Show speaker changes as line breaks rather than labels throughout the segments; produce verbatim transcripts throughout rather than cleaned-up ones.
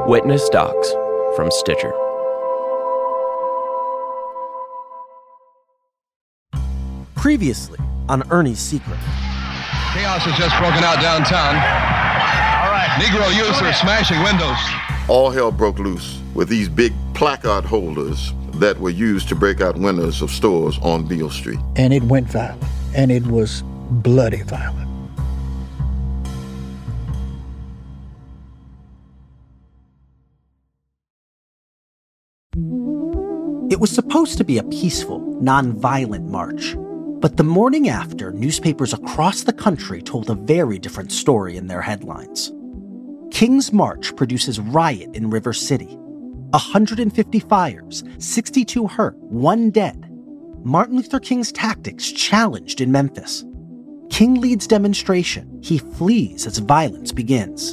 Witness Docs from Stitcher.
Previously on Ernie's Secret.
Chaos has just broken out downtown. All right. Negro youths are smashing windows.
All hell broke loose with these big placard holders that were used to break out windows of stores on Beale Street.
And it went violent, and it was bloody violent.
It was supposed to be a peaceful, non-violent march. But the morning after, newspapers across the country told a very different story in their headlines. King's March produces riot in River City. one hundred fifty fires, sixty-two hurt, one dead. Martin Luther King's tactics challenged in Memphis. King leads demonstration. He flees as violence begins.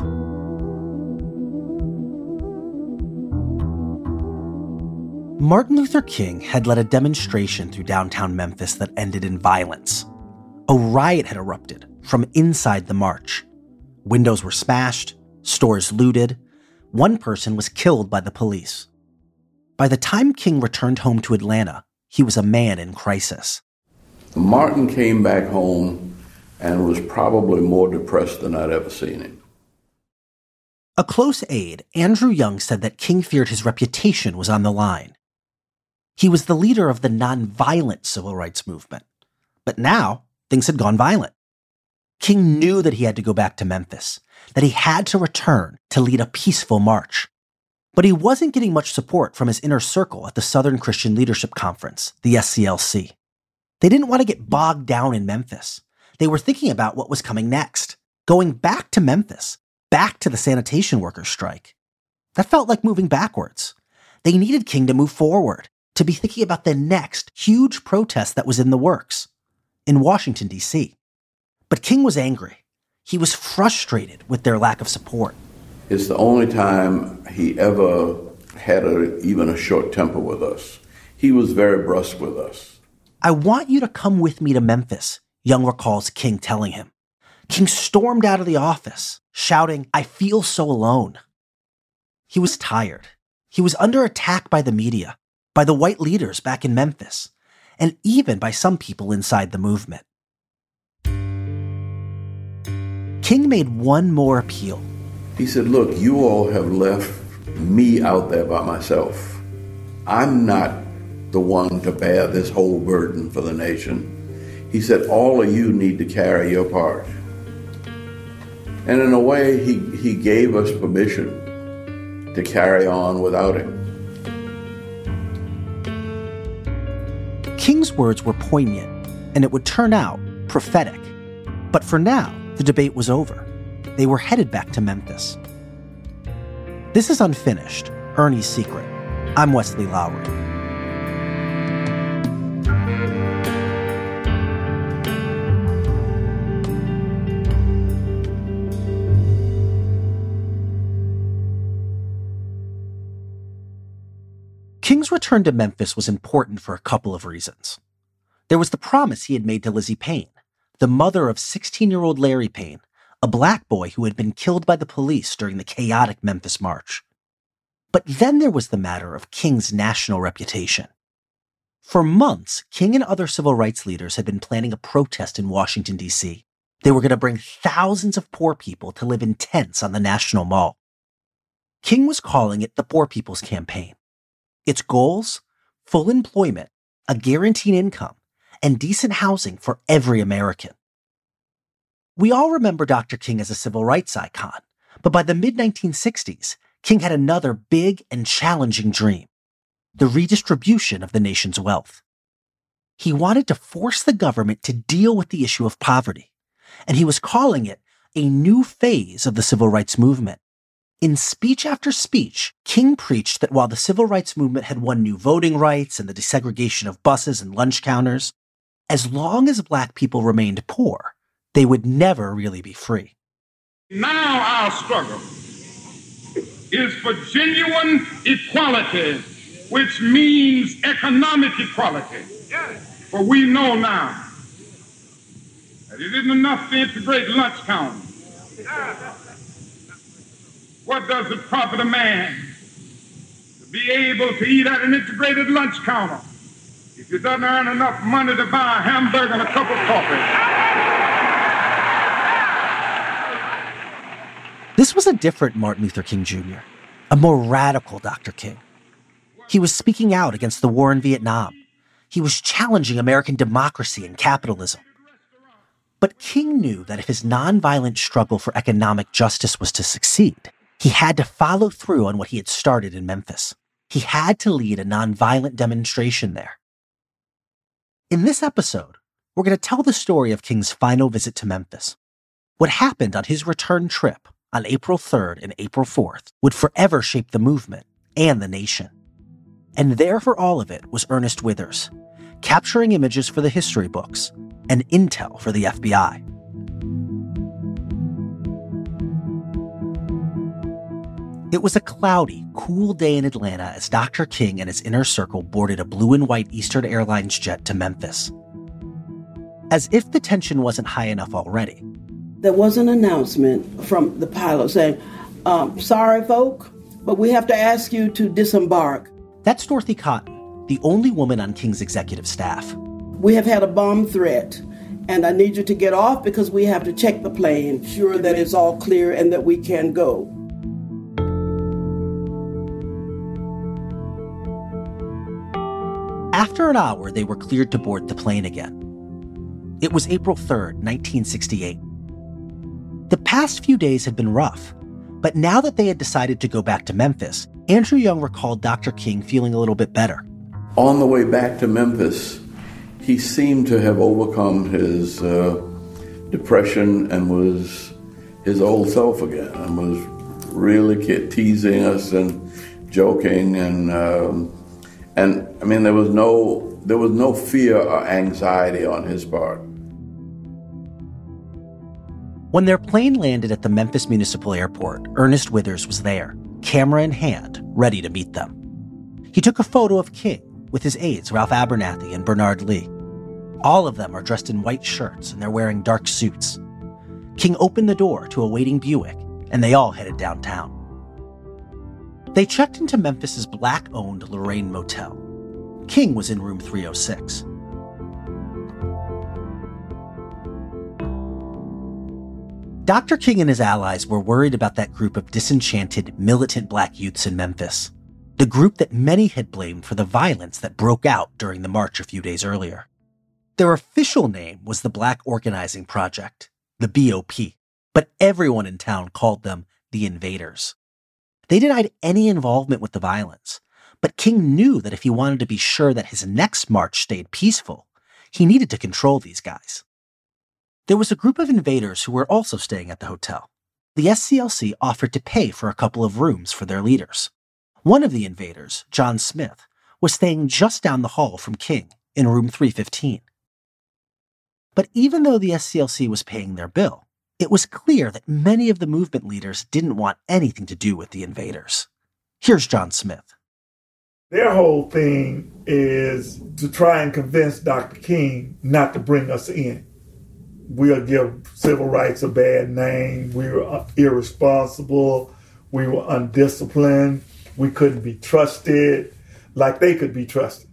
Martin Luther King had led a demonstration through downtown Memphis that ended in violence. A riot had erupted from inside the march. Windows were smashed, stores looted. One person was killed by the police. By the time King returned home to Atlanta, he was a man in crisis.
Martin came back home and was probably more depressed than I'd ever seen him.
A close aide, Andrew Young, said that King feared his reputation was on the line. He was the leader of the nonviolent civil rights movement. But now, things had gone violent. King knew that he had to go back to Memphis, that he had to return to lead a peaceful march. But he wasn't getting much support from his inner circle at the Southern Christian Leadership Conference, the S C L C. They didn't want to get bogged down in Memphis. They were thinking about what was coming next, going back to Memphis, back to the sanitation workers' strike. That felt like moving backwards. They needed King to move forward, to be thinking about the next huge protest that was in the works in Washington, D C. But King was angry. He was frustrated with their lack of support.
It's the only time he ever had a, even a short temper with us. He was very brusque with us.
I want you to come with me to Memphis, Young recalls King telling him. King stormed out of the office, shouting, "I feel so alone." He was tired. He was under attack by the media, by the white leaders back in Memphis, and even by some people inside the movement. King made one more appeal.
He said, look, you all have left me out there by myself. I'm not the one to bear this whole burden for the nation. He said, all of you need to carry your part. And in a way, he, he gave us permission to carry on without him.
King's words were poignant, and it would turn out prophetic. But for now, the debate was over. They were headed back to Memphis. This is Unfinished, Ernie's Secret. I'm Wesley Lowery. King's return to Memphis was important for a couple of reasons. There was the promise he had made to Lizzie Payne, the mother of sixteen-year-old Larry Payne, a black boy who had been killed by the police during the chaotic Memphis March. But then there was the matter of King's national reputation. For months, King and other civil rights leaders had been planning a protest in Washington, D C. They were going to bring thousands of poor people to live in tents on the National Mall. King was calling it the Poor People's Campaign. Its goals? Full employment, a guaranteed income, and decent housing for every American. We all remember Doctor King as a civil rights icon, but by the mid nineteen sixties, King had another big and challenging dream: the redistribution of the nation's wealth. He wanted to force the government to deal with the issue of poverty, and he was calling it a new phase of the civil rights movement. In speech after speech, King preached that while the civil rights movement had won new voting rights and the desegregation of buses and lunch counters, as long as black people remained poor, they would never really be free.
Now our struggle is for genuine equality, which means economic equality. For we know now that it isn't enough to integrate lunch counters. what does it profit a man to be able to eat at an integrated lunch counter if he doesn't earn enough money to buy a hamburger and a cup of coffee?
This was a different Martin Luther King Junior, a more radical Doctor King. He was speaking out against the war in Vietnam. He was challenging American democracy and capitalism. But King knew that if his nonviolent struggle for economic justice was to succeed, he had to follow through on what he had started in Memphis. He had to lead a nonviolent demonstration there. In this episode, we're going to tell the story of King's final visit to Memphis. What happened on his return trip on April third and April fourth would forever shape the movement and the nation. And there for all of it was Ernest Withers, capturing images for the history books and intel for the F B I. It was a cloudy, cool day in Atlanta as Doctor King and his inner circle boarded a blue and white Eastern Airlines jet to Memphis. As if the tension wasn't high enough already,
there was an announcement from the pilot saying, um, sorry, folk, but we have to ask you to disembark.
That's Dorothy Cotton, the only woman on King's executive staff.
We have had a bomb threat, and I need you to get off because we have to check the plane, sure that it's all clear and that we can go.
After an hour, they were cleared to board the plane again. It was April third, nineteen sixty-eight. The past few days had been rough, but now that they had decided to go back to Memphis, Andrew Young recalled Doctor King feeling a little bit better.
On the way back to Memphis, he seemed to have overcome his uh, depression and was his old self again, and was really teasing us and joking, and um, and I mean there was no there was no fear or anxiety on his part.
When their plane landed at the Memphis Municipal Airport, Ernest Withers was there, camera in hand, ready to meet them. He took a photo of King with his aides, Ralph Abernathy and Bernard Lee. All of them are dressed in white shirts and they're wearing dark suits. King opened the door to a waiting Buick, and they all headed downtown. They checked into Memphis's black-owned Lorraine Motel. King was in room three oh six. Doctor King and his allies were worried about that group of disenchanted, militant black youths in Memphis, the group that many had blamed for the violence that broke out during the march a few days earlier. Their official name was the Black Organizing Project, the B O P, but everyone in town called them the Invaders. They denied any involvement with the violence, but King knew that if he wanted to be sure that his next march stayed peaceful, he needed to control these guys. There was a group of invaders who were also staying at the hotel. The S C L C offered to pay for a couple of rooms for their leaders. One of the invaders, John Smith, was staying just down the hall from King in room three fifteen. But even though the S C L C was paying their bill, it was clear that many of the movement leaders didn't want anything to do with the invaders. Here's John Smith.
Their whole thing is to try and convince Doctor King not to bring us in. We'll give civil rights a bad name. We were irresponsible. We were undisciplined. We couldn't be trusted like they could be trusted.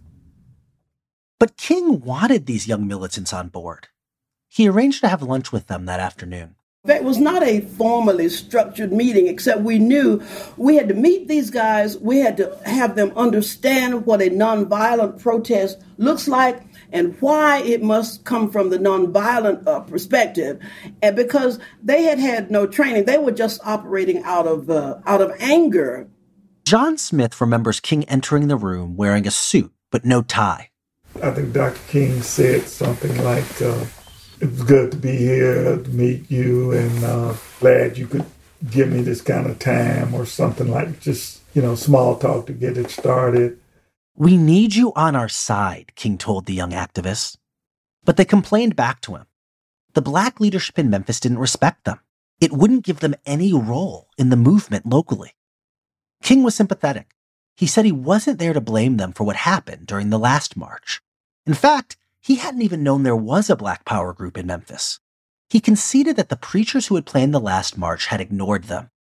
But King wanted these young militants on board. He arranged to have lunch with them that afternoon.
It was not a formally structured meeting, except we knew we had to meet these guys. We had to have them understand what a nonviolent protest looks like and why it must come from the nonviolent uh, perspective. And because they had had no training, they were just operating out of uh, out of anger.
John Smith remembers King entering the room wearing a suit but no tie.
I think Doctor King said something like, uh, it was good to be here to meet you, and uh, glad you could give me this kind of time, or something like just, you know, small talk to get it started.
We need you on our side, King told the young activists. But they complained back to him. The black leadership in Memphis didn't respect them. It wouldn't give them any role in the movement locally. King was sympathetic. He said he wasn't there to blame them for what happened during the last march. In fact, he hadn't even known there was a Black Power group in Memphis. He conceded that the preachers who had planned the last march had ignored them.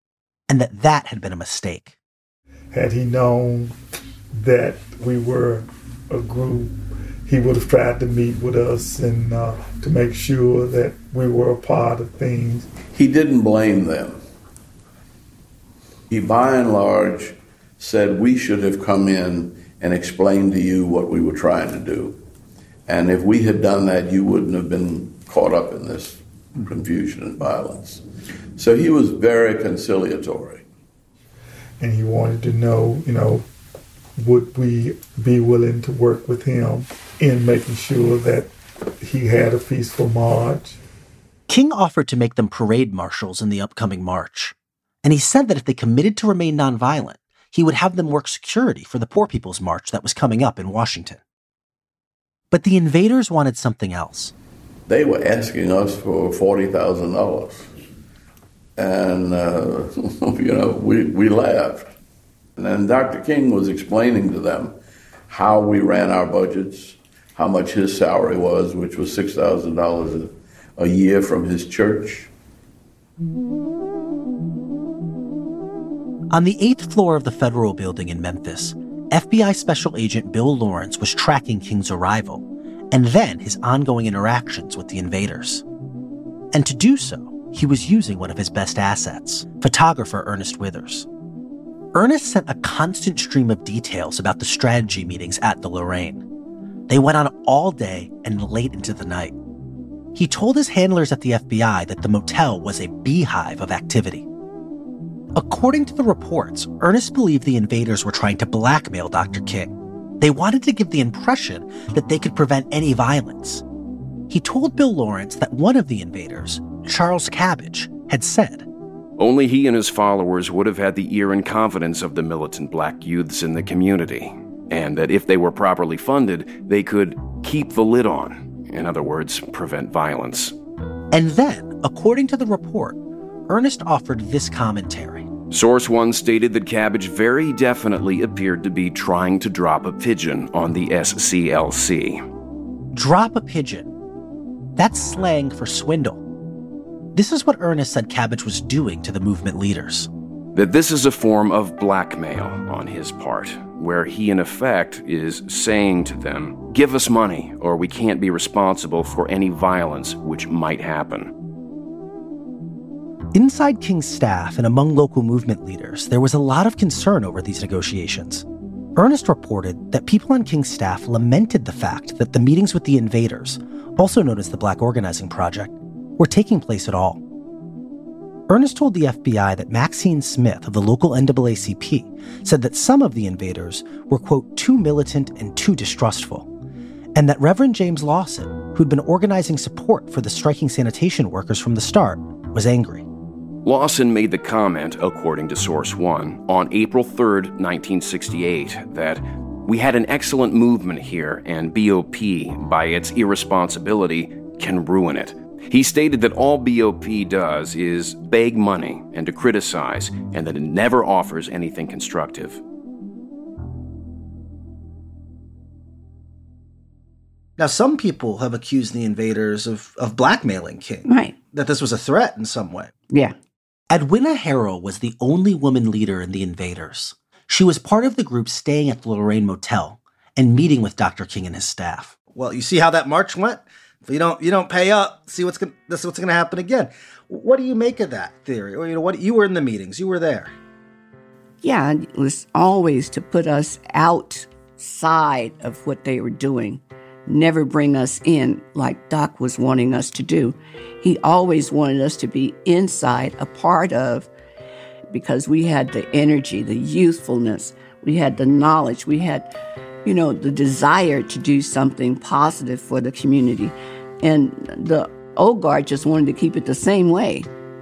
and that that had been a mistake.
Had he known that we were a group, he would have tried to meet with us and uh, to make sure that we were a part of things.
He didn't blame them. He, by and large, said we should have come in and explained to you what we were trying to do. And if we had done that, you wouldn't have been caught up in this confusion and violence. So he was very conciliatory.
And he wanted to know, you know, would we be willing to work with him in making sure that he had a peaceful march?
King offered to make them parade marshals in the upcoming march. And he said that if they committed to remain nonviolent, he would have them work security for the Poor People's March that was coming up in Washington. But the invaders wanted something else.
They were asking us for forty thousand dollars. And, uh, you know, we, we laughed. And then Doctor King was explaining to them how we ran our budgets, how much his salary was, which was six thousand dollars a year from his church.
On the eighth floor of the Federal Building in Memphis, F B I Special Agent Bill Lawrence was tracking King's arrival, and then his ongoing interactions with the invaders. And to do so, he was using one of his best assets, photographer Ernest Withers. Ernest sent a constant stream of details about the strategy meetings at the Lorraine. They went on all day and late into the night. He told his handlers at the F B I that the motel was a beehive of activity. According to the reports, Ernest believed the invaders were trying to blackmail Doctor King. They wanted to give the impression that they could prevent any violence. He told Bill Lawrence that one of the invaders, Charles Cabbage, had said,
"Only he and his followers would have had the ear and confidence of the militant black youths in the community, and that if they were properly funded, they could keep the lid on. In other words, prevent violence."
And then, according to the report, Ernest offered this commentary.
Source one stated that Cabbage very definitely appeared to be trying to drop a pigeon on the S C L C.
Drop a pigeon. That's slang for swindle. This is what Ernest said Cabbage was doing to the movement leaders.
That this is a form of blackmail on his part, where he in effect is saying to them, "Give us money or we can't be responsible for any violence which might happen."
Inside King's staff and among local movement leaders, there was a lot of concern over these negotiations. Ernest reported that people on King's staff lamented the fact that the meetings with the invaders, also known as the Black Organizing Project, were taking place at all. Ernest told the F B I that Maxine Smith of the local N double A C P said that some of the invaders were, quote, too militant and too distrustful, and that Reverend James Lawson, who'd been organizing support for the striking sanitation workers from the start, was angry.
Lawson made the comment, according to Source one, on April third, nineteen sixty-eight, that we had an excellent movement here and B O P, by its irresponsibility, can ruin it. He stated that all B O P does is beg money and to criticize, and that it never offers anything constructive.
Now, some people have accused the invaders of, of blackmailing King.
Right.
That this was a threat in some way.
Yeah.
Edwina Harrell was the only woman leader in the invaders. She was part of the group staying at the Lorraine Motel and meeting with Doctor King and his staff. Well, you see how that march went? If you don't, you don't pay up, see what's gonna, this is what's going to happen again. What do you make of that theory? Or, you know, what you were in the meetings, you were there.
Yeah, it was always to put us outside of what they were doing. Never bring us in like Doc was wanting us to do. He always wanted us to be inside, a part of, because we had the energy, the youthfulness, we had the knowledge, we had, you know, the desire to do something positive for the community. And the old guard just wanted to keep it the same way.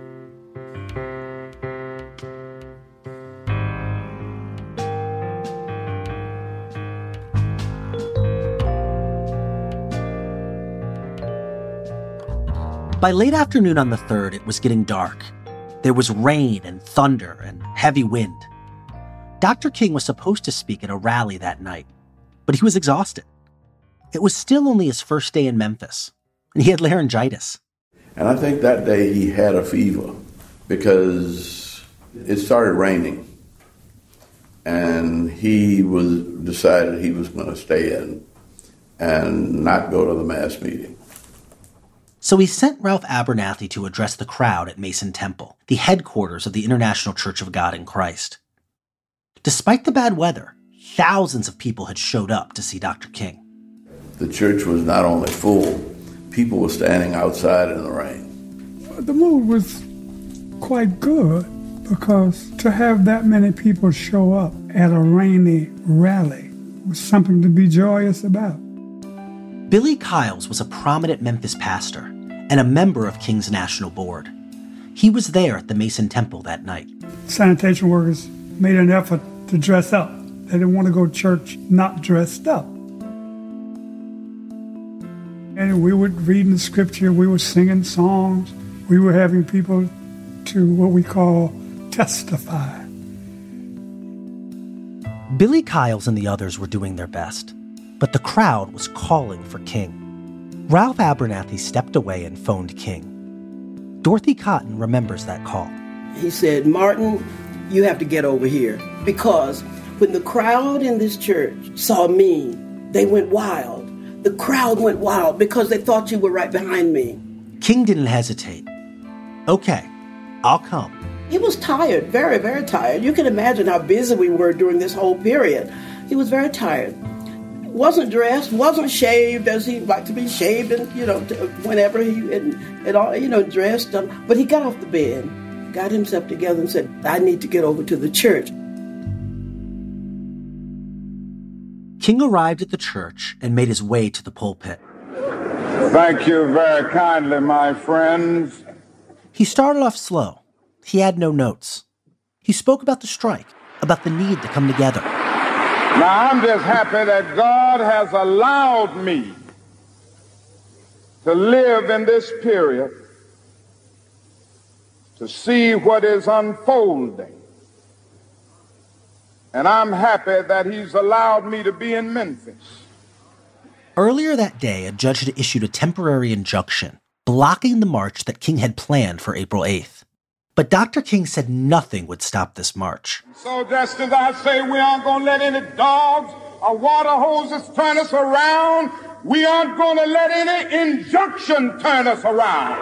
By late afternoon on the third, it was getting dark. There was rain and thunder and heavy wind. Doctor King was supposed to speak at a rally that night, but he was exhausted. It was still only his first day in Memphis, and he had laryngitis.
And I think that day he had a fever because It started raining, and he was decided he was going to stay in and not go to the mass meeting.
So he sent Ralph Abernathy to address the crowd at Mason Temple, the headquarters of the International Church of God in Christ. Despite the bad weather, thousands of people had showed up to see Doctor King.
The church was not only full, people were standing outside in the rain.
The mood was quite good, because to have that many people show up at a rainy rally was something to be joyous about.
Billy Kyles was a prominent Memphis pastor and a member of King's National Board. He was there at the Mason Temple that night.
Sanitation workers made an effort to dress up. They didn't want to go to church not dressed up. And we were reading the scripture, we were singing songs, we were having people to what we call testify.
Billy Kyles and the others were doing their best, but the crowd was calling for King. Ralph Abernathy stepped away and phoned King. Dorothy Cotton remembers that call.
He said, Martin, you have to get over here, because when the crowd in this church saw me, they went wild. The crowd went wild because they thought you were right behind me.
King didn't hesitate. Okay, I'll come.
He was tired, very, very tired. You can imagine how busy we were during this whole period. He was very tired. Wasn't dressed, wasn't shaved as he liked to be shaved, and you know, whenever he and, and all, you know, dressed. Um, but he got off the bed, got himself together, and said, "I need to get over to the church."
King arrived at the church and made his way to the pulpit.
Thank you very kindly, my friends.
He started off slow. He had no notes. He spoke about the strike, about the need to come together.
Now, I'm just happy that God has allowed me to live in this period, to see what is unfolding. And I'm happy that he's allowed me to be in Memphis.
Earlier that day, a judge had issued a temporary injunction blocking the march that King had planned for April eighth. But Doctor King said nothing would stop this march.
So just as I say we aren't going to let any dogs or water hoses turn us around, we aren't going to let any injunction turn us around.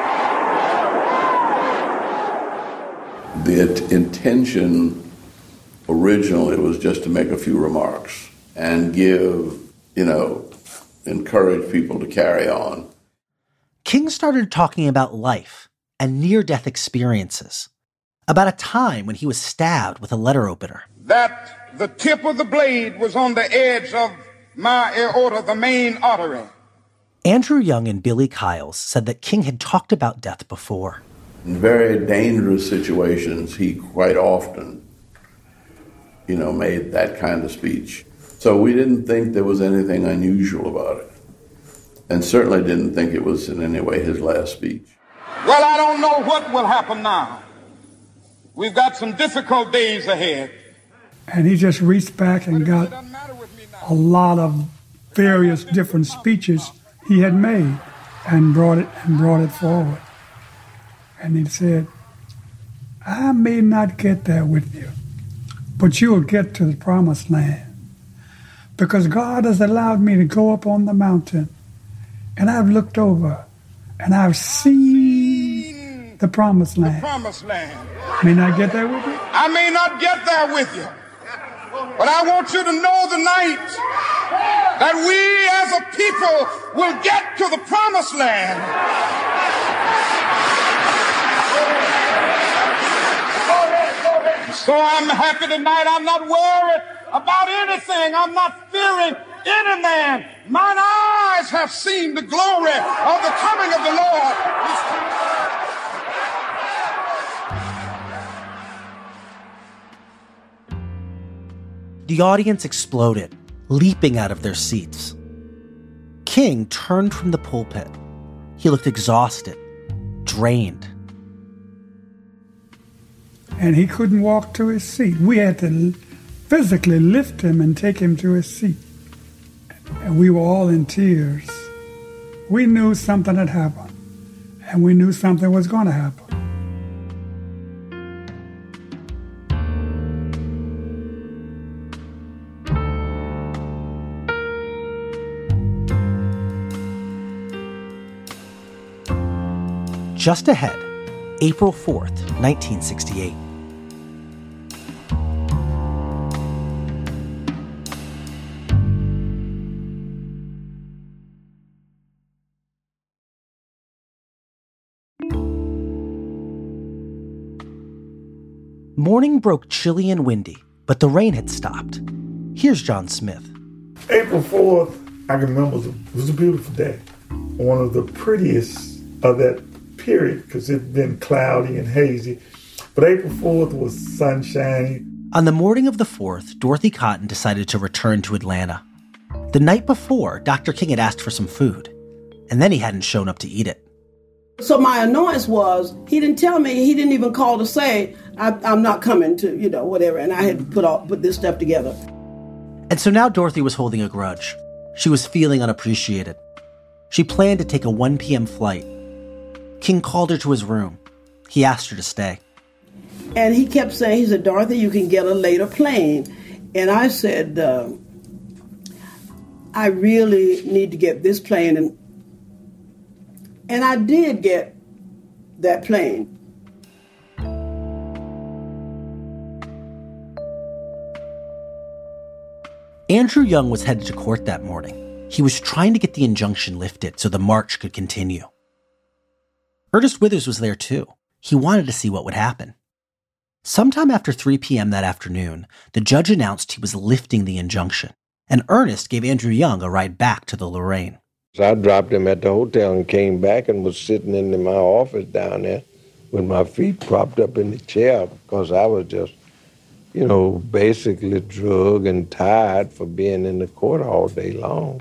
The it- intention originally was just to make a few remarks and give, you know, encourage people to carry on.
King started talking about life and near-death experiences, about a time when he was stabbed with a letter opener.
That the tip of the blade was on the edge of my aorta, the main artery.
Andrew Young and Billy Kyles said that King had talked about death before.
In very dangerous situations, he quite often, you know, made that kind of speech. So we didn't think there was anything unusual about it, and certainly didn't think it was in any way his last speech.
Well, I don't know what will happen now. We've got some difficult days ahead.
And he just reached back and got a lot of various different speeches he had made and brought it and brought it forward. And he said, I may not get there with you, but you will get to the promised land. Because God has allowed me to go up on the mountain, and I've looked over, and I've seen the promised land.
The promised land.
May not get there with you?
I may not get there with you, but I want you to know tonight that we as a people will get to the promised land. So I'm happy tonight. I'm not worried about anything. I'm not fearing any man. Mine eyes have seen the glory of the coming of the Lord.
The audience exploded, leaping out of their seats. King turned from the pulpit. He looked exhausted, drained.
And he couldn't walk to his seat. We had to physically lift him and take him to his seat. And we were all in tears. We knew something had happened, and we knew something was going to happen.
Just ahead, April fourth, nineteen sixty-eight. Morning broke chilly and windy, but the rain had stopped. Here's John Smith.
April fourth, I can remember, it was a beautiful day. One of the prettiest of that period, because it had been cloudy and hazy. But April fourth was sunshiny.
On the morning of the fourth, Dorothy Cotton decided to return to Atlanta. The night before, Doctor King had asked for some food, and then he hadn't shown up to eat it.
So my annoyance was, he didn't tell me, he didn't even call to say, I, I'm not coming to, you know, whatever. And I had to put all, put this stuff together.
And so now Dorothy was holding a grudge. She was feeling unappreciated. She planned to take a one p.m. flight. King called her to his room. He asked her to stay.
And he kept saying, he said, Dorothy, you can get a later plane. And I said, uh, I really need to get this plane. And And I did get that plane.
Andrew Young was headed to court that morning. He was trying to get the injunction lifted so the march could continue. Ernest Withers was there too. He wanted to see what would happen. Sometime after three p.m. that afternoon, the judge announced he was lifting the injunction, and Ernest gave Andrew Young a ride back to the Lorraine.
So I dropped him at the hotel and came back and was sitting in my office down there with my feet propped up in the chair because I was just, you know, basically drugged and tired for being in the court all day long.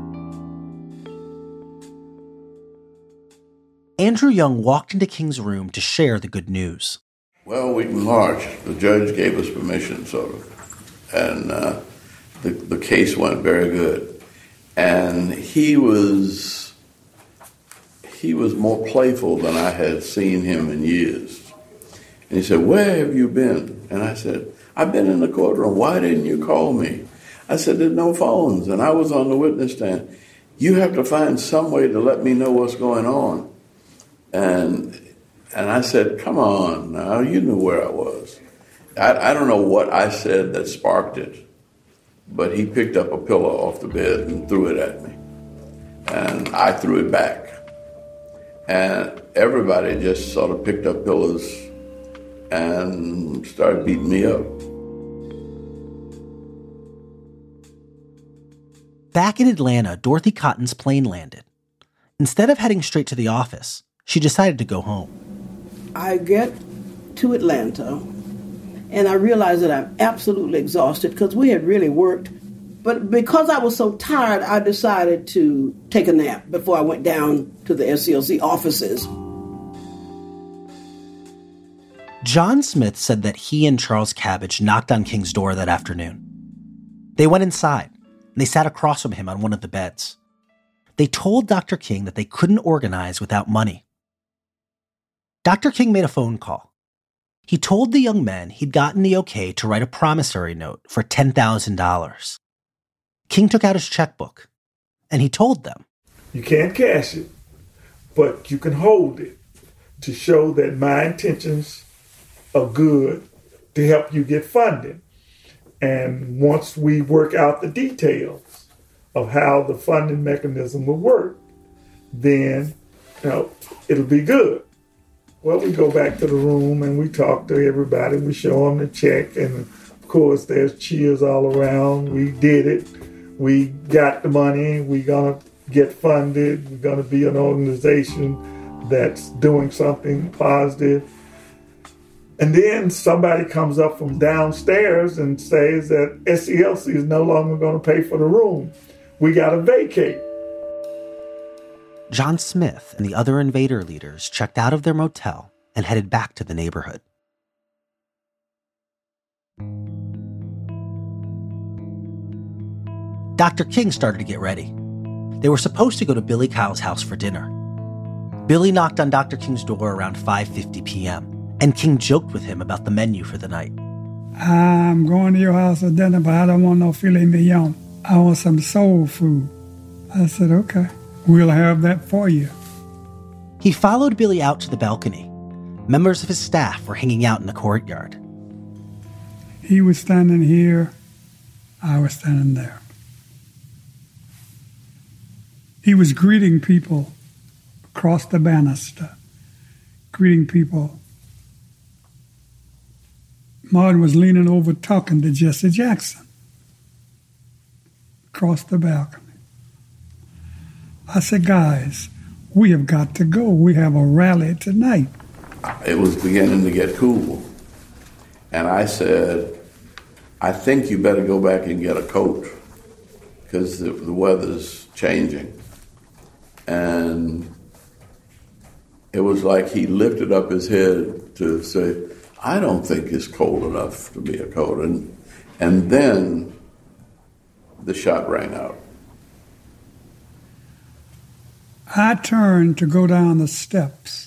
Andrew Young walked into King's room to share the good news.
Well, we can march. The judge gave us permission, sort of. And uh, the, the case went very good. And he was he was more playful than I had seen him in years. And he said, where have you been? And I said, I've been in the courtroom. Why didn't you call me? I said, there's no phones. And I was on the witness stand. You have to find some way to let me know what's going on. And and I said, come on now, you knew where I was. I, I don't know what I said that sparked it. But he picked up a pillow off the bed and threw it at me. And I threw it back. And everybody just sort of picked up pillows and started beating me up.
Back in Atlanta, Dorothy Cotton's plane landed. Instead of heading straight to the office, she decided to go home.
I get to Atlanta, and I realized that I'm absolutely exhausted because we had really worked. But because I was so tired, I decided to take a nap before I went down to the S C L C offices.
John Smith said that he and Charles Cabbage knocked on King's door that afternoon. They went inside, and they sat across from him on one of the beds. They told Doctor King that they couldn't organize without money. Doctor King made a phone call. He told the young men he'd gotten the okay to write a promissory note for ten thousand dollars. King took out his checkbook, and he told them,
you can't cash it, but you can hold it to show that my intentions are good to help you get funding. And once we work out the details of how the funding mechanism will work, then you know, it'll be good. Well, we go back to the room and we talk to everybody. We show them the check. And, of course, there's cheers all around. We did it. We got the money. We're going to get funded. We're going to be an organization that's doing something positive. And then somebody comes up from downstairs and says that S C L C is no longer going to pay for the room. We got to vacate.
John Smith and the other invader leaders checked out of their motel and headed back to the neighborhood. Doctor King started to get ready. They were supposed to go to Billy Kyle's house for dinner. Billy knocked on Doctor King's door around five fifty p.m., and King joked with him about the menu for the night.
I'm going to your house for dinner, but I don't want no filet mignon. I want some soul food. I said, okay, we'll have that for you.
He followed Billy out to the balcony. Members of his staff were hanging out in the courtyard.
He was standing here, I was standing there. He was greeting people across the banister, greeting people. Martin was leaning over talking to Jesse Jackson across the balcony. I said, guys, we have got to go. We have a rally tonight.
It was beginning to get cool. And I said, I think you better go back and get a coat because the, the weather's changing. And it was like he lifted up his head to say, I don't think it's cold enough to be a coat. And, and then the shot rang out.
I turned to go down the steps,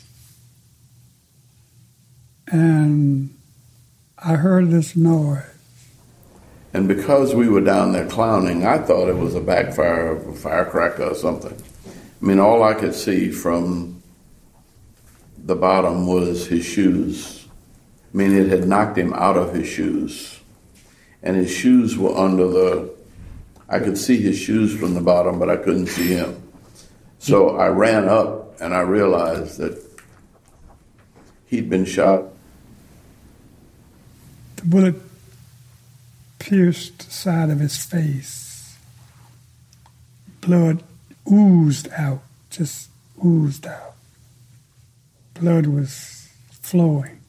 and I heard this noise.
And because we were down there clowning, I thought it was a backfire of a firecracker or something. I mean, all I could see from the bottom was his shoes. I mean, it had knocked him out of his shoes. And his shoes were under the... I could see his shoes from the bottom, but I couldn't see him. So I ran up, and I realized that he'd been shot.
The bullet pierced the side of his face. Blood oozed out, just oozed out. Blood was flowing.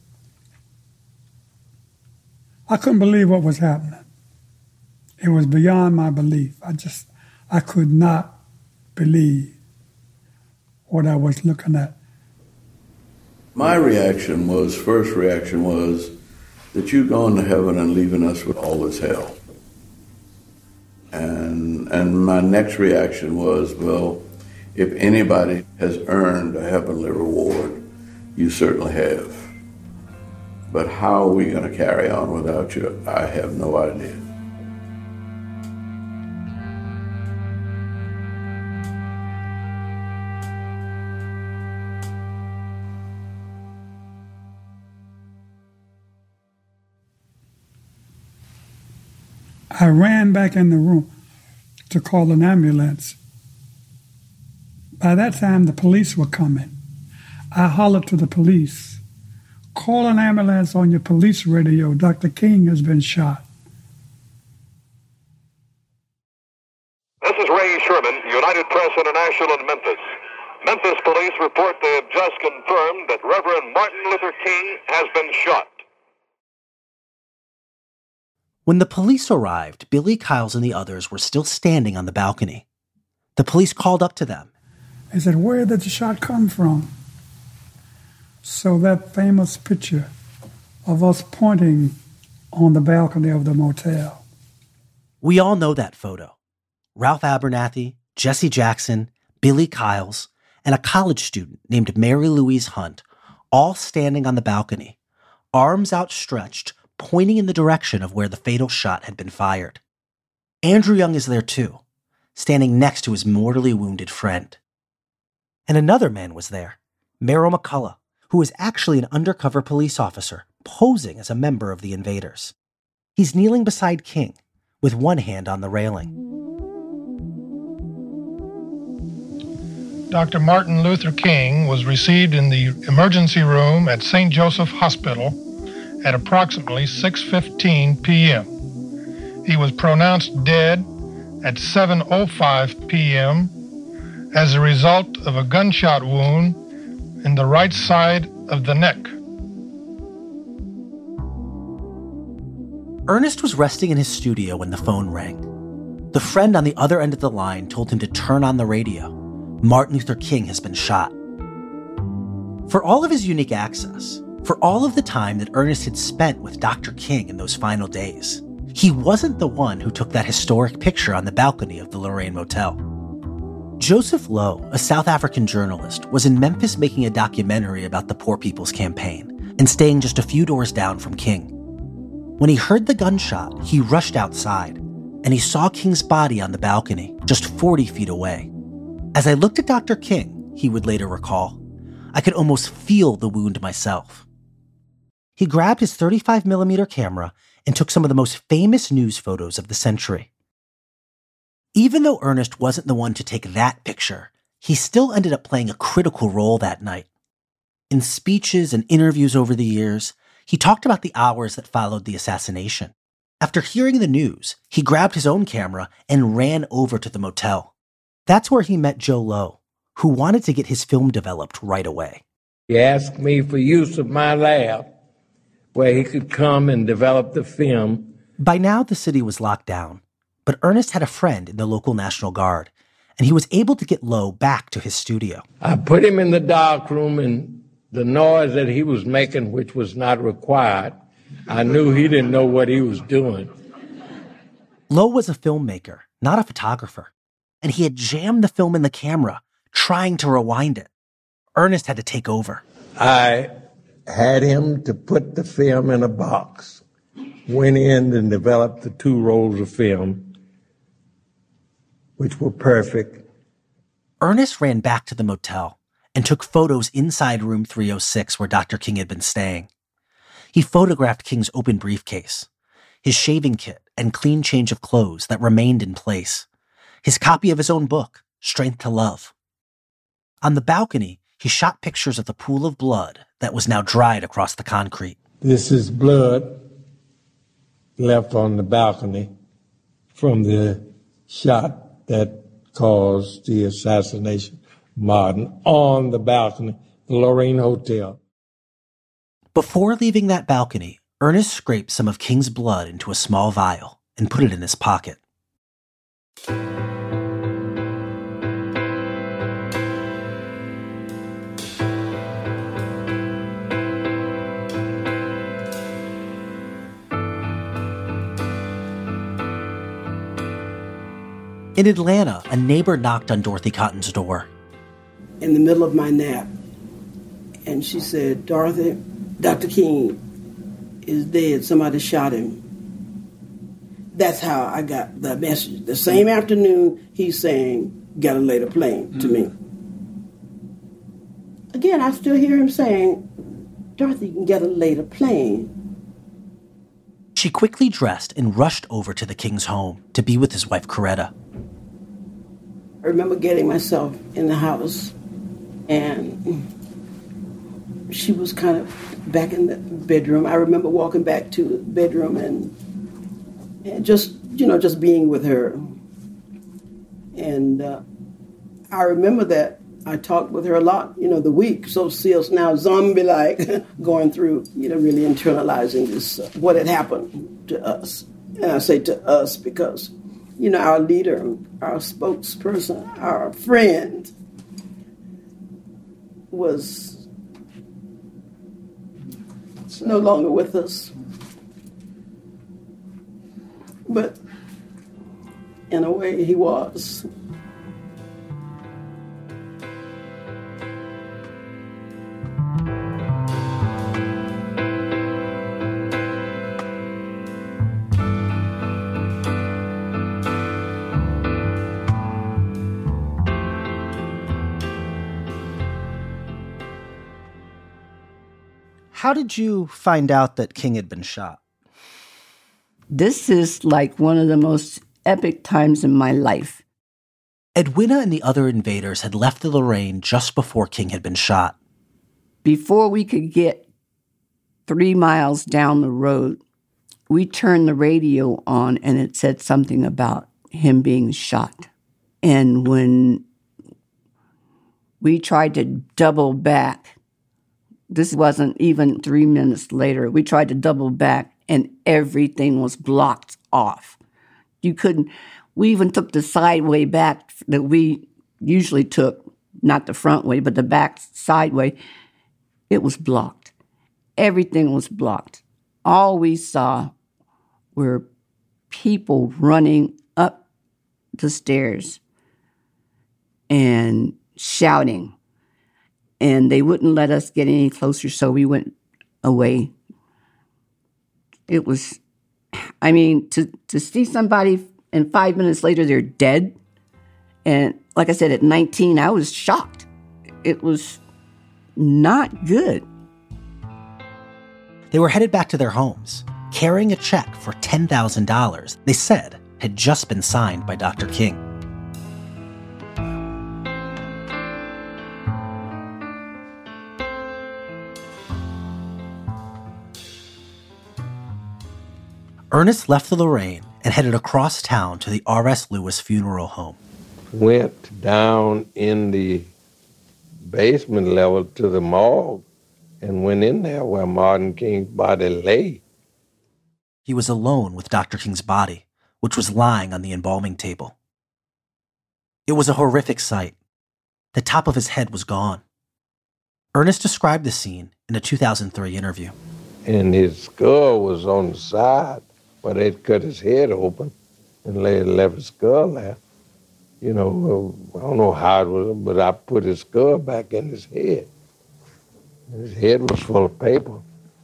I couldn't believe what was happening. It was beyond my belief. I just, I could not believe what I was looking at.
My reaction was, first reaction was, that you're going to heaven and leaving us with all this hell. And and my next reaction was, well, if anybody has earned a heavenly reward, you certainly have. But how are we going to carry on without you? I have no idea.
I ran back in the room to call an ambulance. By that time, the police were coming. I hollered to the police, call an ambulance on your police radio. Doctor King has been shot.
This is Ray Sherman, United Press International in Memphis. Memphis police report they have just confirmed that Reverend Martin Luther King has been shot.
When the police arrived, Billy Kyles and the others were still standing on the balcony. The police called up to them.
They said, where did the shot come from? So that famous picture of us pointing on the balcony of the motel.
We all know that photo. Ralph Abernathy, Jesse Jackson, Billy Kyles, and a college student named Mary Louise Hunt, all standing on the balcony, arms outstretched, pointing in the direction of where the fatal shot had been fired. Andrew Young is there too, standing next to his mortally wounded friend. And another man was there, Merrill McCullough, who was actually an undercover police officer posing as a member of the invaders. He's kneeling beside King, with one hand on the railing.
Doctor Martin Luther King was received in the emergency room at Saint Joseph Hospital at approximately six fifteen p.m. He was pronounced dead at seven oh five p.m. as a result of a gunshot wound in the right side of the neck.
Ernest was resting in his studio when the phone rang. The friend on the other end of the line told him to turn on the radio. Martin Luther King has been shot. For all of his unique access, for all of the time that Ernest had spent with Doctor King in those final days, he wasn't the one who took that historic picture on the balcony of the Lorraine Motel. Joseph Lowe, a South African journalist, was in Memphis making a documentary about the Poor People's Campaign and staying just a few doors down from King. When he heard the gunshot, he rushed outside, and he saw King's body on the balcony just forty feet away. As I looked at Doctor King, he would later recall, I could almost feel the wound myself. He grabbed his thirty-five millimeter camera and took some of the most famous news photos of the century. Even though Ernest wasn't the one to take that picture, he still ended up playing a critical role that night. In speeches and interviews over the years, he talked about the hours that followed the assassination. After hearing the news, he grabbed his own camera and ran over to the motel. That's where he met Joe Lowe, who wanted to get his film developed right away.
He asked me for use of my lab, where he could come and develop the film.
By now, the city was locked down, but Ernest had a friend in the local National Guard, and he was able to get Lowe back to his studio.
I put him in the dark room, and the noise that he was making, which was not required, I knew he didn't know what he was doing.
Lowe was a filmmaker, not a photographer, and he had jammed the film in the camera, trying to rewind it. Ernest had to take over.
I had him to put the film in a box, went in and developed the two rolls of film, which were perfect.
Ernest ran back to the motel and took photos inside room three oh six where Doctor King had been staying. He photographed King's open briefcase, his shaving kit and clean change of clothes that remained in place, his copy of his own book, Strength to Love. On the balcony, he shot pictures of the pool of blood that was now dried across the concrete.
This is blood left on the balcony from the shot that caused the assassination of Martin on the balcony, the Lorraine Hotel.
Before leaving that balcony, Ernest scraped some of King's blood into a small vial and put it in his pocket. In Atlanta, a neighbor knocked on Dorothy Cotton's door.
In the middle of my nap, and she said, "Dorothy, Doctor King is dead. Somebody shot him." That's how I got the message. The same afternoon, he's saying, "Got a later plane," to me. Again, I still hear him saying, "Dorothy, you can get a later plane."
She quickly dressed and rushed over to the King's home to be with his wife, Coretta.
I remember getting myself in the house, and she was kind of back in the bedroom. I remember walking back to the bedroom and, and just, you know, just being with her. And uh, I remember that I talked with her a lot, you know, the week. So Seals now zombie-like going through, you know, really internalizing this, uh, what had happened to us. And I say to us because, you know, our leader, our spokesperson, our friend was no longer with us. But in a way, he was.
How did you find out that King had been shot?
This is like one of the most epic times in my life.
Edwina and the other invaders had left the Lorraine just before King had been shot.
Before we could get three miles down the road, we turned the radio on and it said something about him being shot. And when we tried to double back, this wasn't even three minutes later, we tried to double back and everything was blocked off. You couldn't, we even took the side way back that we usually took, not the front way, but the back side way. It was blocked. Everything was blocked. All we saw were people running up the stairs and shouting. And they wouldn't let us get any closer, so we went away. It was, I mean, to, to see somebody and five minutes later they're dead. And like I said, at nineteen, I was shocked. It was not good.
They were headed back to their homes, carrying a check for ten thousand dollars they said had just been signed by Doctor King. Ernest left the Lorraine and headed across town to the R S Lewis Funeral Home.
Went down in the basement level to the morgue and went in there where Martin King's body lay.
He was alone with Doctor King's body, which was lying on the embalming table. It was a horrific sight. The top of his head was gone. Ernest described the scene in a two thousand three interview.
And his skull was on the side, but they'd cut his head open and they left his skull there. You know, I don't know how it was, but I put his skull back in his head. His head was full of paper.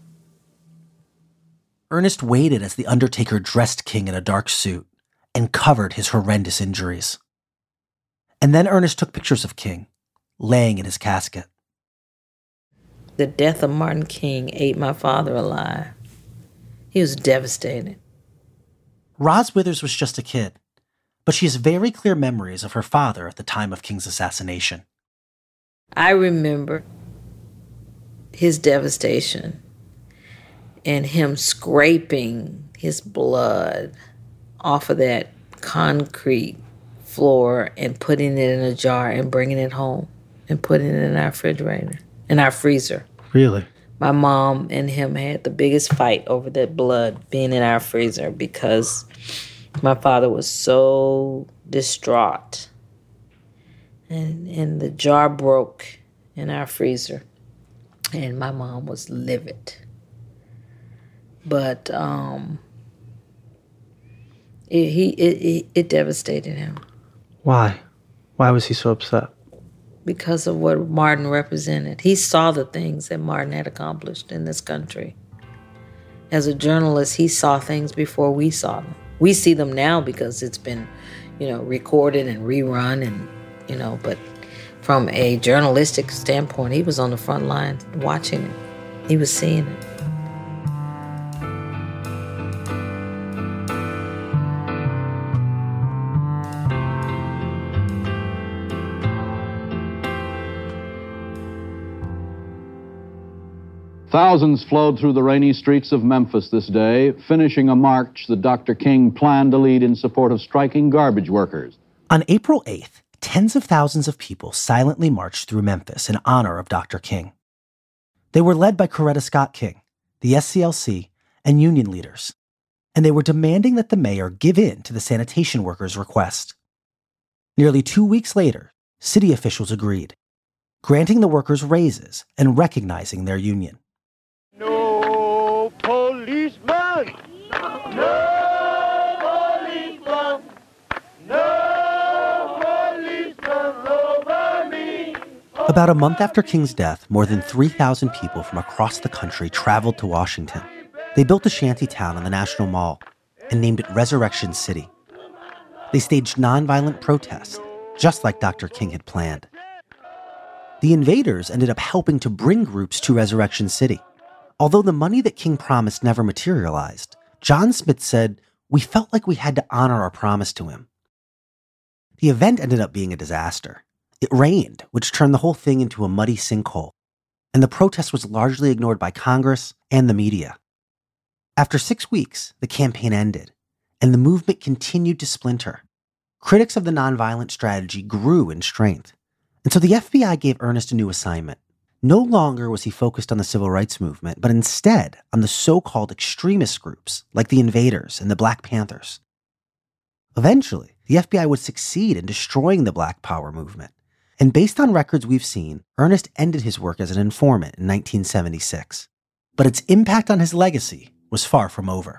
Ernest waited as the undertaker dressed King in a dark suit and covered his horrendous injuries. And then Ernest took pictures of King, laying in his casket.
The death of Martin King ate my father alive. He was devastated.
Roz Withers was just a kid, but she has very clear memories of her father at the time of King's assassination.
I remember his devastation and him scraping his blood off of that concrete floor and putting it in a jar and bringing it home and putting it in our refrigerator, in our freezer.
Really?
My mom and him had the biggest fight over that blood being in our freezer because my father was so distraught. And, and the jar broke in our freezer. And my mom was livid. But um, it, he, it, it, it devastated him.
Why? Why was he so upset?
Because of what Martin represented. He saw the things that Martin had accomplished in this country. As a journalist, he saw things before we saw them. We see them now because it's been, you know, recorded and rerun and, you know, but from a journalistic standpoint, he was on the front line watching it. He was seeing it.
Thousands flowed through the rainy streets of Memphis this day, finishing a march that Doctor King planned to lead in support of striking garbage workers.
On April eighth, tens of thousands of people silently marched through Memphis in honor of Doctor King. They were led by Coretta Scott King, the S C L C, and union leaders, and they were demanding that the mayor give in to the sanitation workers' request. Nearly two weeks later, city officials agreed, granting the workers raises and recognizing their union.
No policeman! No policeman! No policeman over me!
About a month after King's death, more than three thousand people from across the country traveled to Washington. They built a shanty town on the National Mall and named it Resurrection City. They staged nonviolent protests, just like Doctor King had planned. The invaders ended up helping to bring groups to Resurrection City. Although the money that King promised never materialized, John Smith said, "We felt like we had to honor our promise to him." The event ended up being a disaster. It rained, which turned the whole thing into a muddy sinkhole, and the protest was largely ignored by Congress and the media. After six weeks, the campaign ended, and the movement continued to splinter. Critics of the nonviolent strategy grew in strength, and so the F B I gave Ernest a new assignment. No longer was he focused on the civil rights movement, but instead on the so-called extremist groups like the Invaders and the Black Panthers. Eventually, the F B I would succeed in destroying the Black Power movement, and based on records we've seen, Ernest ended his work as an informant in nineteen seventy-six. But its impact on his legacy was far from over.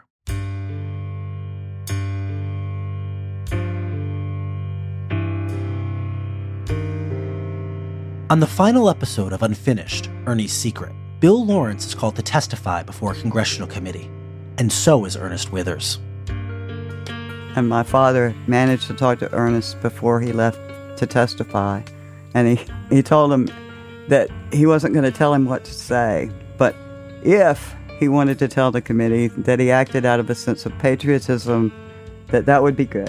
On the final episode of Unfinished, Ernie's Secret, Bill Lawrence is called to testify before a congressional committee, and so is Ernest Withers.
And my father managed to talk to Ernest before he left to testify, and he, he told him, that he wasn't going to tell him what to say. But if he wanted to tell the committee that he acted out of a sense of patriotism, that that would be good.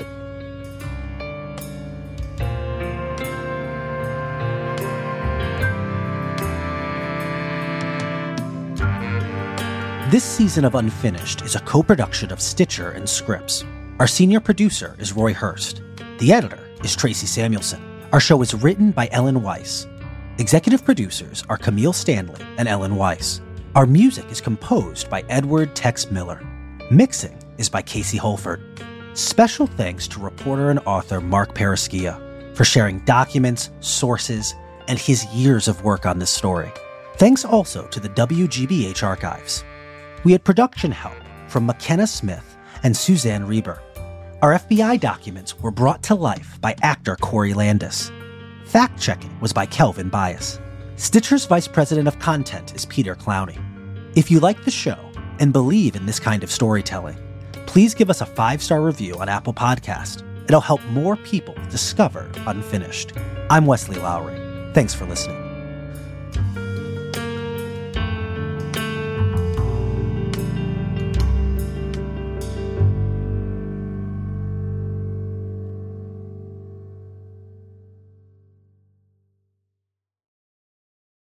This season of Unfinished is a co-production of Stitcher and Scripps. Our senior producer is Roy Hurst. The editor is Tracy Samuelson. Our show is written by Ellen Weiss. Executive producers are Camille Stanley and Ellen Weiss. Our music is composed by Edward Tex Miller. Mixing is by Casey Holford. Special thanks to reporter and author Mark Paraschia for sharing documents, sources, and his years of work on this story. Thanks also to the W G B H Archives. We had production help from McKenna Smith and Suzanne Reber. Our F B I documents were brought to life by actor Corey Landis. Fact-checking was by Kelvin Bias. Stitcher's Vice President of Content is Peter Clowney. If you like the show and believe in this kind of storytelling, please give us a five-star review on Apple Podcast. It'll help more people discover Unfinished. I'm Wesley Lowery. Thanks for listening.